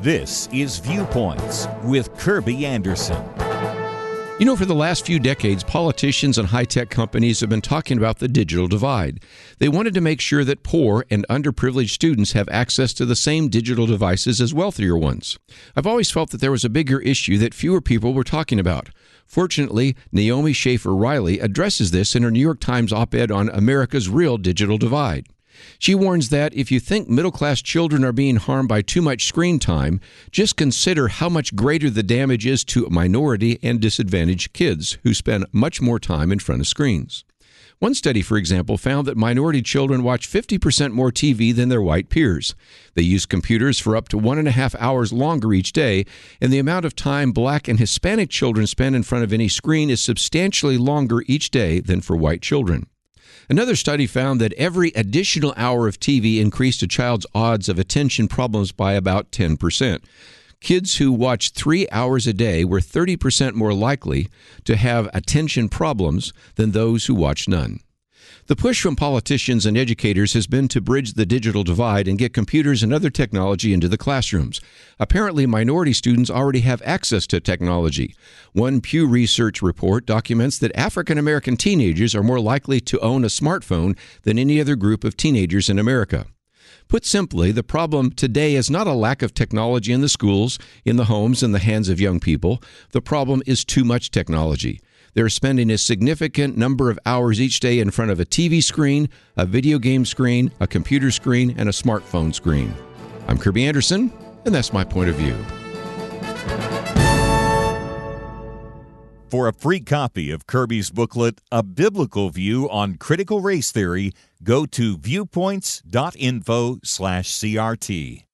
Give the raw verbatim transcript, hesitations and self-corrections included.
This is Viewpoints with Kirby Anderson. You know, for the last few decades, politicians and high-tech companies have been talking about the digital divide. They wanted to make sure that poor and underprivileged students have access to the same digital devices as wealthier ones. I've always felt that there was a bigger issue that fewer people were talking about. Fortunately, Naomi Schaefer Riley addresses this in her New York Times op-ed on America's Real Digital Divide. She warns that if you think middle-class children are being harmed by too much screen time, just consider how much greater the damage is to minority and disadvantaged kids who spend much more time in front of screens. One study, for example, found that minority children watch fifty percent more T V than their white peers. They use computers for up to one and a half hours longer each day, and the amount of time Black and Hispanic children spend in front of any screen is substantially longer each day than for white children. Another study found that every additional hour of T V increased a child's odds of attention problems by about ten percent. Kids who watched three hours a day were thirty percent more likely to have attention problems than those who watched none. The push from politicians and educators has been to bridge the digital divide and get computers and other technology into the classrooms. Apparently, minority students already have access to technology. One Pew Research report documents that African American teenagers are more likely to own a smartphone than any other group of teenagers in America. Put simply, the problem today is not a lack of technology in the schools, in the homes, in the hands of young people. The problem is too much technology. They're spending a significant number of hours each day in front of a T V screen, a video game screen, a computer screen, and a smartphone screen. I'm Kirby Anderson, and that's my point of view. For a free copy of Kirby's booklet, A Biblical View on Critical Race Theory, go to viewpoints dot info slash CRT.